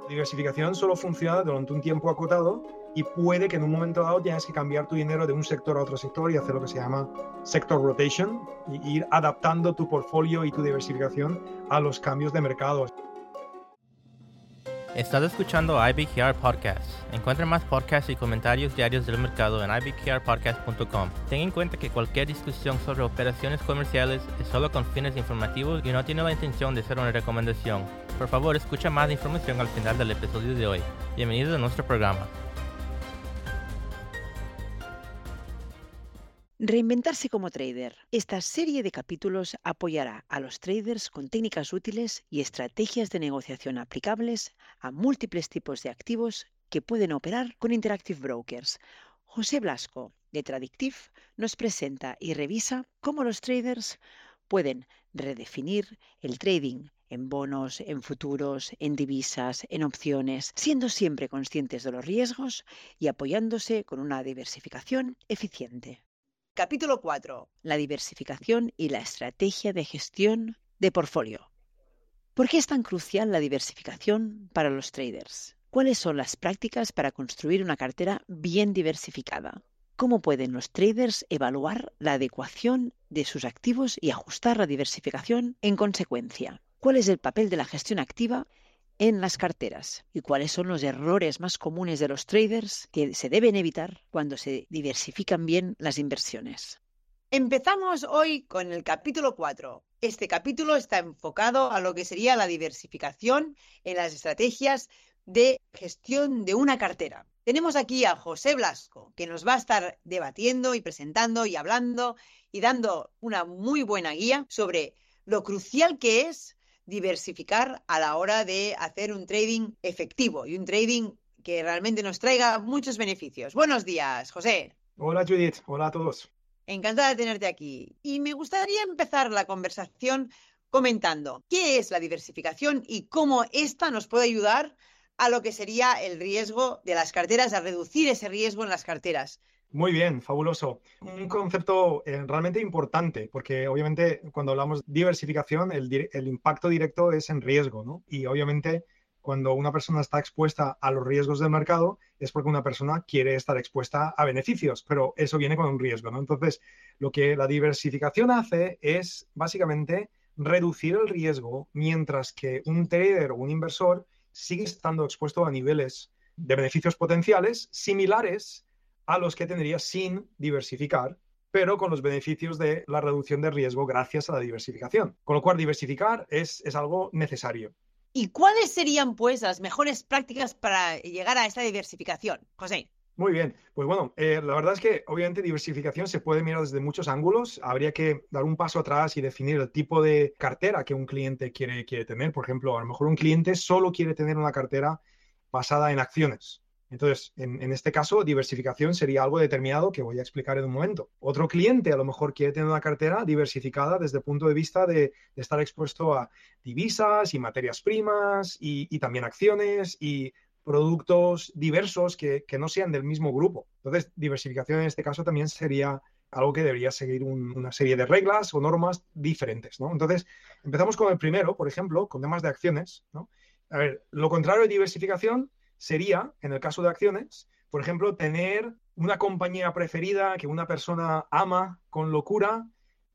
Diversificación solo funciona durante un tiempo acotado y puede que en un momento dado tengas que cambiar tu dinero de un sector a otro sector y hacer lo que se llama sector rotation y ir adaptando tu portfolio y tu diversificación a los cambios de mercado. Estás escuchando IBKR Podcast. Encuentra más podcasts y comentarios diarios del mercado en ibkrpodcast.com. Ten en cuenta que cualquier discusión sobre operaciones comerciales es solo con fines informativos y no tiene la intención de ser una recomendación. Por favor, escucha más información al final del episodio de hoy. Bienvenido a nuestro programa. Reinventarse como trader. Esta serie de capítulos apoyará a los traders con técnicas útiles y estrategias de negociación aplicables a múltiples tipos de activos que pueden operar con Interactive Brokers. José Blasco, de Tradictive, nos presenta y revisa cómo los traders pueden redefinir el trading en bonos, en futuros, en divisas, en opciones, siendo siempre conscientes de los riesgos y apoyándose con una diversificación eficiente. Capítulo 4. La diversificación y la estrategia de gestión de portfolio. ¿Por qué es tan crucial la diversificación para los traders? ¿Cuáles son las prácticas para construir una cartera bien diversificada? ¿Cómo pueden los traders evaluar la adecuación de sus activos y ajustar la diversificación en consecuencia? ¿Cuál es el papel de la gestión activa en las carteras? ¿Y cuáles son los errores más comunes de los traders que se deben evitar cuando se diversifican bien las inversiones? Empezamos hoy con el capítulo 4. Este capítulo está enfocado a lo que sería la diversificación en las estrategias de gestión de una cartera. Tenemos aquí a José Blasco, que nos va a estar debatiendo y presentando y hablando y dando una muy buena guía sobre lo crucial que es diversificar a la hora de hacer un trading efectivo y un trading que realmente nos traiga muchos beneficios. Buenos días, José. Hola Judith, hola a todos. Encantada de tenerte aquí. Y me gustaría empezar la conversación comentando qué es la diversificación y cómo esta nos puede ayudar a lo que sería el riesgo de las carteras, a reducir ese riesgo en las carteras. Muy bien, fabuloso. Un concepto realmente importante, porque obviamente cuando hablamos de diversificación, el impacto directo es en riesgo, ¿no? Y obviamente cuando una persona está expuesta a los riesgos del mercado es porque una persona quiere estar expuesta a beneficios, pero eso viene con un riesgo, ¿no? Entonces, lo que la diversificación hace es básicamente reducir el riesgo mientras que un trader o un inversor sigue estando expuesto a niveles de beneficios potenciales similares a los que tendría sin diversificar, pero con los beneficios de la reducción de riesgo gracias a la diversificación. Con lo cual, diversificar es algo necesario. ¿Y cuáles serían, pues, las mejores prácticas para llegar a esta diversificación, José? Muy bien, pues bueno, la verdad es que obviamente diversificación se puede mirar desde muchos ángulos. Habría que dar un paso atrás y definir el tipo de cartera que un cliente quiere tener. Por ejemplo, a lo mejor un cliente solo quiere tener una cartera basada en acciones. Entonces, en este caso, diversificación sería algo determinado que voy a explicar en un momento. Otro cliente a lo mejor quiere tener una cartera diversificada desde el punto de vista de estar expuesto a divisas y materias primas y también acciones y productos diversos que no sean del mismo grupo. Entonces, diversificación en este caso también sería algo que debería seguir una serie de reglas o normas diferentes, ¿no? Entonces, empezamos con el primero, por ejemplo, con temas de acciones, ¿no? A ver, lo contrario de diversificación sería, en el caso de acciones, por ejemplo, tener una compañía preferida que una persona ama con locura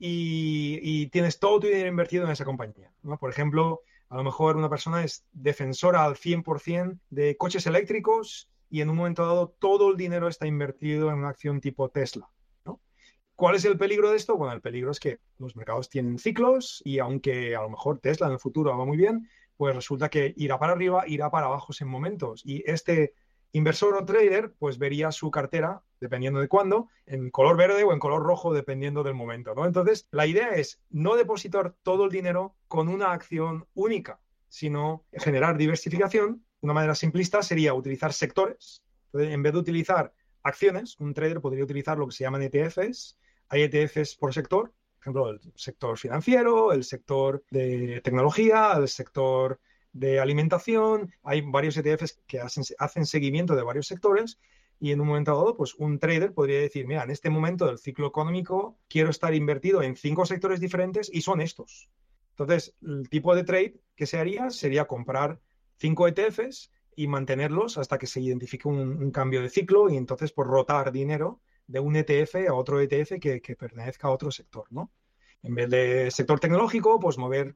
y tienes todo tu dinero invertido en esa compañía, ¿no? Por ejemplo, a lo mejor una persona es defensora al 100% de coches eléctricos y en un momento dado todo el dinero está invertido en una acción tipo Tesla, ¿no? ¿Cuál es el peligro de esto? Bueno, el peligro es que los mercados tienen ciclos y aunque a lo mejor Tesla en el futuro va muy bien, pues resulta que irá para arriba, irá para abajo en momentos. Y este inversor o trader, pues vería su cartera, dependiendo de cuándo, en color verde o en color rojo, dependiendo del momento, ¿no? Entonces, la idea es no depositar todo el dinero con una acción única, sino generar diversificación. Una manera simplista sería utilizar sectores. Entonces, en vez de utilizar acciones, un trader podría utilizar lo que se llaman ETFs. Hay ETFs por sector, por ejemplo, el sector financiero, el sector de tecnología, el sector de alimentación. Hay varios ETFs que hacen seguimiento de varios sectores y en un momento dado, pues un trader podría decir, mira, en este momento del ciclo económico quiero estar invertido en 5 sectores diferentes y son estos. Entonces, el tipo de trade que se haría sería comprar 5 ETFs y mantenerlos hasta que se identifique un cambio de ciclo y entonces por rotar dinero de un ETF a otro ETF que pertenezca a otro sector, ¿no? En vez de sector tecnológico, pues mover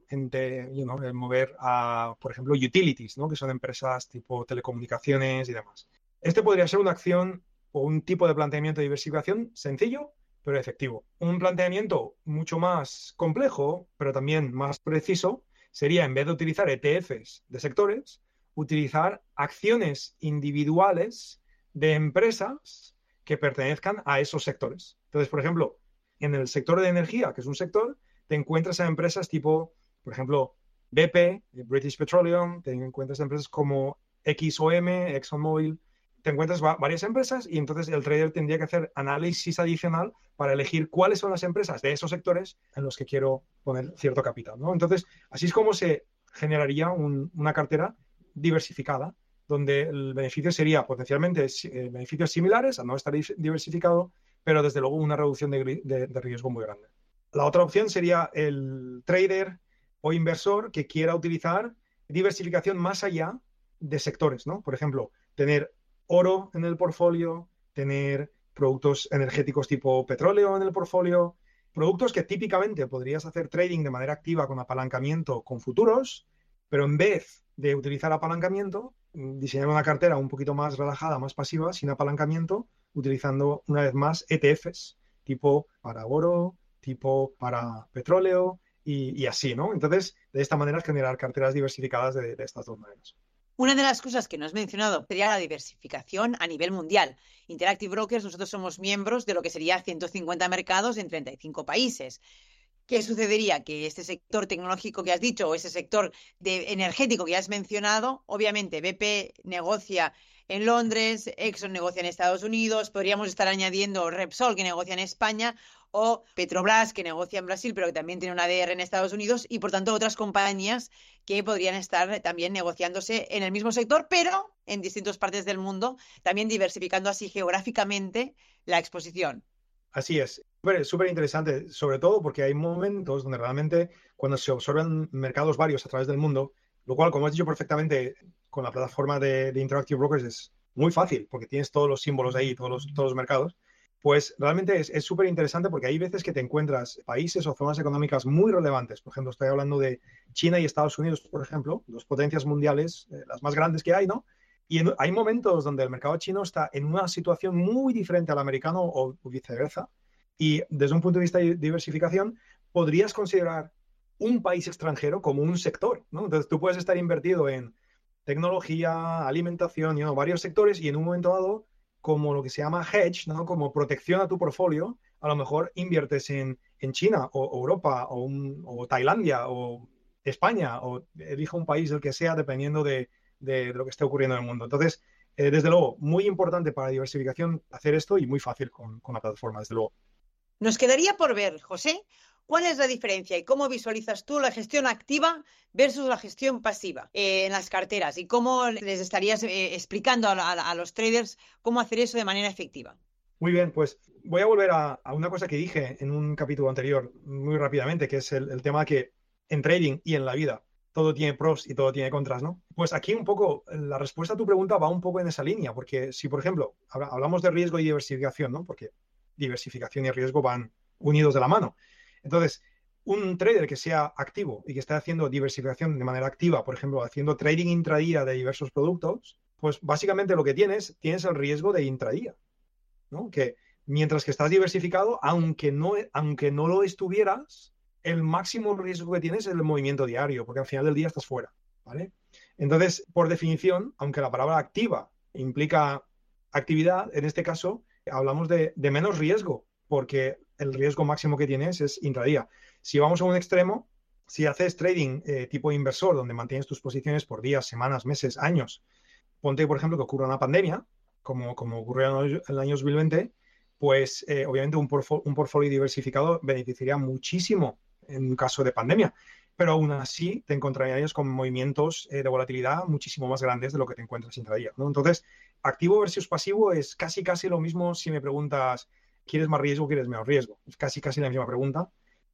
a, por ejemplo, utilities, ¿no? Que son empresas tipo telecomunicaciones y demás. Este podría ser una acción o un tipo de planteamiento de diversificación sencillo, pero efectivo. Un planteamiento mucho más complejo, pero también más preciso, sería, en vez de utilizar ETFs de sectores, utilizar acciones individuales de empresas que pertenezcan a esos sectores. Entonces, por ejemplo, en el sector de energía, que es un sector, te encuentras a empresas tipo, por ejemplo, BP, British Petroleum, te encuentras a empresas como XOM, ExxonMobil, te encuentras varias empresas y entonces el trader tendría que hacer análisis adicional para elegir cuáles son las empresas de esos sectores en los que quiero poner cierto capital, ¿no? Entonces, así es como se generaría una cartera diversificada, donde el beneficio sería potencialmente beneficios similares a no estar diversificado, pero desde luego una reducción de riesgo muy grande. La otra opción sería el trader o inversor que quiera utilizar diversificación más allá de sectores, ¿no? Por ejemplo, tener oro en el portfolio, tener productos energéticos tipo petróleo en el portfolio, productos que típicamente podrías hacer trading de manera activa con apalancamiento con futuros, pero en vez de utilizar apalancamiento, diseñar una cartera un poquito más relajada, más pasiva, sin apalancamiento, utilizando una vez más ETFs, tipo para oro, tipo para petróleo y así, ¿no? Entonces, de esta manera generar carteras diversificadas de estas dos maneras. Una de las cosas que no has mencionado sería la diversificación a nivel mundial. Interactive Brokers, nosotros somos miembros de lo que sería 150 mercados en 35 países. ¿Qué sucedería? Que este sector tecnológico que has dicho o ese sector energético que has mencionado, obviamente BP negocia en Londres, Exxon negocia en Estados Unidos, podríamos estar añadiendo Repsol que negocia en España o Petrobras que negocia en Brasil pero que también tiene una ADR en Estados Unidos y por tanto otras compañías que podrían estar también negociándose en el mismo sector pero en distintas partes del mundo, también diversificando así geográficamente la exposición. Así es. Súper interesante, sobre todo porque hay momentos donde realmente cuando se observan mercados varios a través del mundo, lo cual, como has dicho perfectamente, con la plataforma de Interactive Brokers es muy fácil porque tienes todos los símbolos ahí, todos los mercados, pues realmente es súper interesante porque hay veces que te encuentras países o zonas económicas muy relevantes. Por ejemplo, estoy hablando de China y Estados Unidos, por ejemplo, dos potencias mundiales, las más grandes que hay, ¿no? Y hay momentos donde el mercado chino está en una situación muy diferente al americano o viceversa. Y desde un punto de vista de diversificación, podrías considerar un país extranjero como un sector, ¿no? Entonces, tú puedes estar invertido en tecnología, alimentación, varios sectores y en un momento dado, como lo que se llama hedge, ¿no? Como protección a tu portfolio, a lo mejor inviertes en China o Europa o Tailandia o España o elija un país, el que sea, dependiendo de lo que esté ocurriendo en el mundo. Entonces, desde luego, muy importante para diversificación hacer esto y muy fácil con la plataforma, desde luego. Nos quedaría por ver, José, ¿cuál es la diferencia y cómo visualizas tú la gestión activa versus la gestión pasiva en las carteras? ¿Y cómo les estarías explicando a los traders cómo hacer eso de manera efectiva? Muy bien, pues voy a volver a una cosa que dije en un capítulo anterior muy rápidamente, que es el tema que en trading y en la vida todo tiene pros y todo tiene contras, ¿no? Pues aquí un poco la respuesta a tu pregunta va un poco en esa línea, porque si, por ejemplo, hablamos de riesgo y diversificación, ¿no? Porque diversificación y riesgo van unidos de la mano. Entonces, un trader que sea activo y que esté haciendo diversificación de manera activa, por ejemplo, haciendo trading intradía de diversos productos, pues básicamente lo que tienes el riesgo de intradía, ¿no? Que mientras que estás diversificado, aunque no lo estuvieras, el máximo riesgo que tienes es el movimiento diario, porque al final del día estás fuera, ¿vale? Entonces, por definición, aunque la palabra activa implica actividad, en este caso hablamos de menos riesgo, porque el riesgo máximo que tienes es intradía. Si vamos a un extremo, si haces trading tipo inversor, donde mantienes tus posiciones por días, semanas, meses, años, ponte, por ejemplo, que ocurra una pandemia, como ocurrió en el año 2020, pues obviamente un portfolio diversificado beneficiaría muchísimo en un caso de pandemia, pero aún así te encontrarías con movimientos de volatilidad muchísimo más grandes de lo que te encuentras intradía, ¿no? Entonces, activo versus pasivo es casi lo mismo si me preguntas, ¿quieres más riesgo o quieres menos riesgo? Es casi la misma pregunta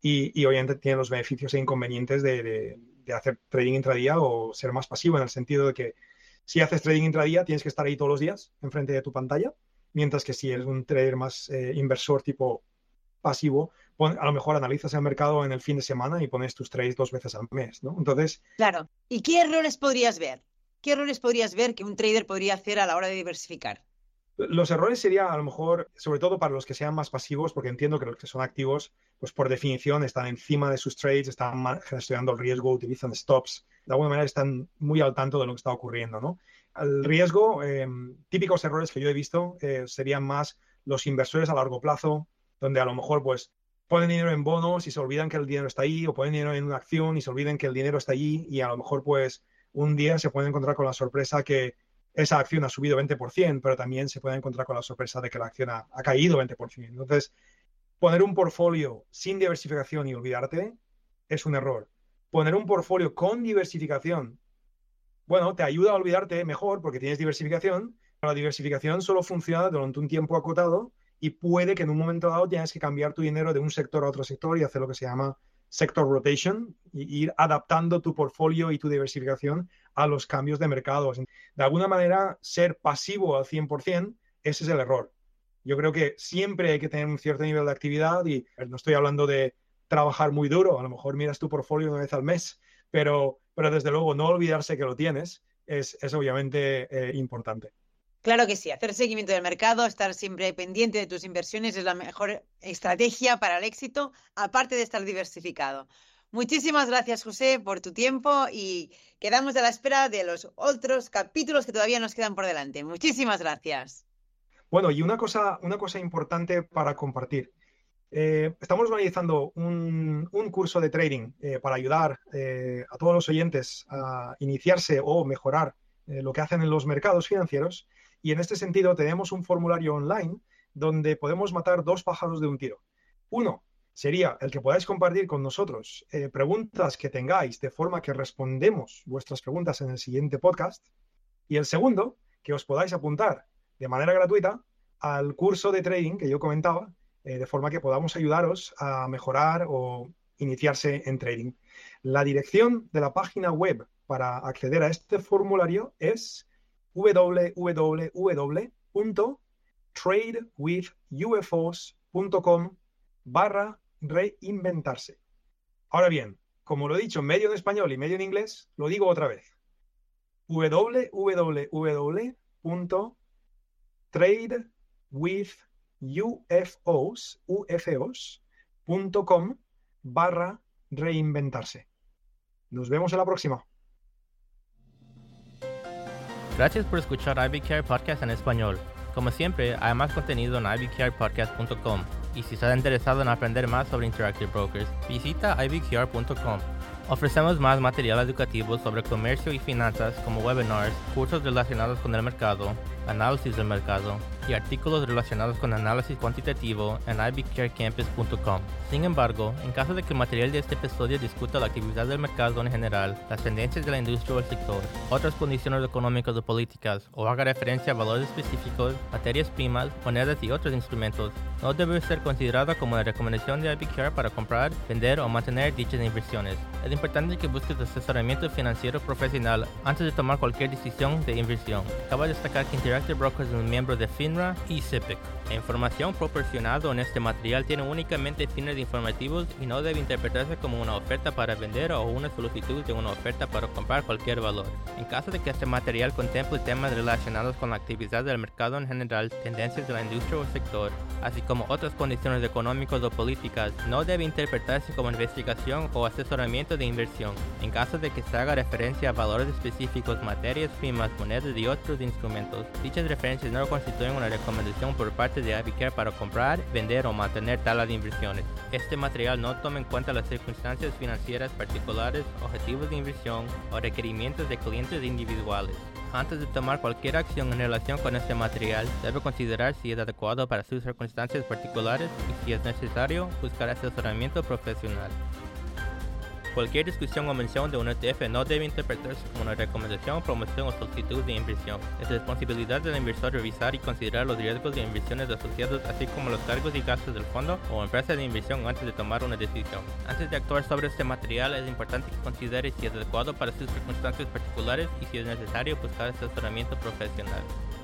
y obviamente tiene los beneficios e inconvenientes de hacer trading intradía o ser más pasivo en el sentido de que Si haces trading intradía, tienes que estar ahí todos los días enfrente de tu pantalla, mientras que si eres un trader más inversor tipo pasivo, a lo mejor analizas el mercado en el fin de semana y pones tus trades 2 veces al mes, ¿no? Entonces, claro. ¿Y qué errores podrías ver? ¿Qué errores podrías ver que un trader podría hacer a la hora de diversificar? los errores serían a lo mejor, sobre todo para los que sean más pasivos, porque entiendo que los que son activos, pues por definición están encima de sus trades, están gestionando el riesgo, utilizan stops, de alguna manera están muy al tanto de lo que está ocurriendo, ¿no? El riesgo, típicos errores que yo he visto serían más los inversores a largo plazo, donde a lo mejor pues ponen dinero en bonos y se olvidan que el dinero está ahí, o ponen dinero en una acción y se olvidan que el dinero está allí, y a lo mejor pues un día se pueden encontrar con la sorpresa que esa acción ha subido 20%, pero también se puede encontrar con la sorpresa de que la acción ha caído 20%. Entonces, poner un portfolio sin diversificación y olvidarte es un error. Poner un portfolio con diversificación, bueno, te ayuda a olvidarte mejor porque tienes diversificación, pero la diversificación solo funciona durante un tiempo acotado y puede que en un momento dado tengas que cambiar tu dinero de un sector a otro sector y hacer lo que se llama sector rotation y ir adaptando tu portfolio y tu diversificación a los cambios de mercados. De alguna manera, ser pasivo al 100%, ese es el error. Yo creo que siempre hay que tener un cierto nivel de actividad y no estoy hablando de trabajar muy duro, a lo mejor miras tu portfolio una vez al mes, pero desde luego no olvidarse que lo tienes es obviamente importante. Claro que sí, hacer seguimiento del mercado, estar siempre pendiente de tus inversiones es la mejor estrategia para el éxito, aparte de estar diversificado. Muchísimas gracias, José, por tu tiempo y quedamos a la espera de los otros capítulos que todavía nos quedan por delante. Muchísimas gracias. Bueno, y una cosa importante para compartir. Estamos organizando un curso de trading para ayudar a todos los oyentes a iniciarse o mejorar lo que hacen en los mercados financieros. Y en este sentido tenemos un formulario online donde podemos matar 2 pájaros de un tiro. Uno sería el que podáis compartir con nosotros preguntas que tengáis de forma que respondemos vuestras preguntas en el siguiente podcast. Y el segundo, que os podáis apuntar de manera gratuita al curso de trading que yo comentaba, de forma que podamos ayudaros a mejorar o iniciarse en trading. La dirección de la página web para acceder a este formulario es www.tradewithufos.com/reinventarse. Ahora bien, como lo he dicho medio en español y medio en inglés, lo digo otra vez. www.tradewithufos.com/reinventarse. Nos vemos en la próxima. Gracias por escuchar IBKR Podcast en español. Como siempre, hay más contenido en ibkrpodcast.com. Y si estás interesado en aprender más sobre Interactive Brokers, visita ibkr.com. Ofrecemos más material educativo sobre comercio y finanzas como webinars, cursos relacionados con el mercado, análisis del mercado y artículos relacionados con análisis cuantitativo en ibkrcampus.com. Sin embargo, en caso de que el material de este episodio discuta la actividad del mercado en general, las tendencias de la industria o el sector, otras condiciones económicas o políticas, o haga referencia a valores específicos, materias primas, monedas y otros instrumentos, no debe ser considerada como una recomendación de IBKR para comprar, vender o mantener dichas inversiones. Es importante que busques asesoramiento financiero profesional antes de tomar cualquier decisión de inversión. Cabe destacar que Interactive Brokers es un miembro de FINRA y SIPC. La información proporcionada en este material tiene únicamente fines informativos y no debe interpretarse como una oferta para vender o una solicitud de una oferta para comprar cualquier valor. En caso de que este material contemple temas relacionados con la actividad del mercado en general, tendencias de la industria o sector, así como otras condiciones económicas o políticas, no debe interpretarse como investigación o asesoramiento de inversión. En caso de que se haga referencia a valores específicos, materias primas, monedas y otros instrumentos, dichas referencias no constituyen una recomendación por parte de IBKR para comprar, vender o mantener tales inversiones. Este material no toma en cuenta las circunstancias financieras particulares, objetivos de inversión o requerimientos de clientes individuales. Antes de tomar cualquier acción en relación con este material, debe considerar si es adecuado para sus circunstancias particulares y si es necesario buscar asesoramiento profesional. Cualquier discusión o mención de un ETF no debe interpretarse como una recomendación, promoción o solicitud de inversión. Es responsabilidad del inversor revisar y considerar los riesgos de inversiones asociados, así como los cargos y gastos del fondo o empresa de inversión antes de tomar una decisión. Antes de actuar sobre este material, es importante que considere si es adecuado para sus circunstancias particulares y si es necesario buscar asesoramiento profesional.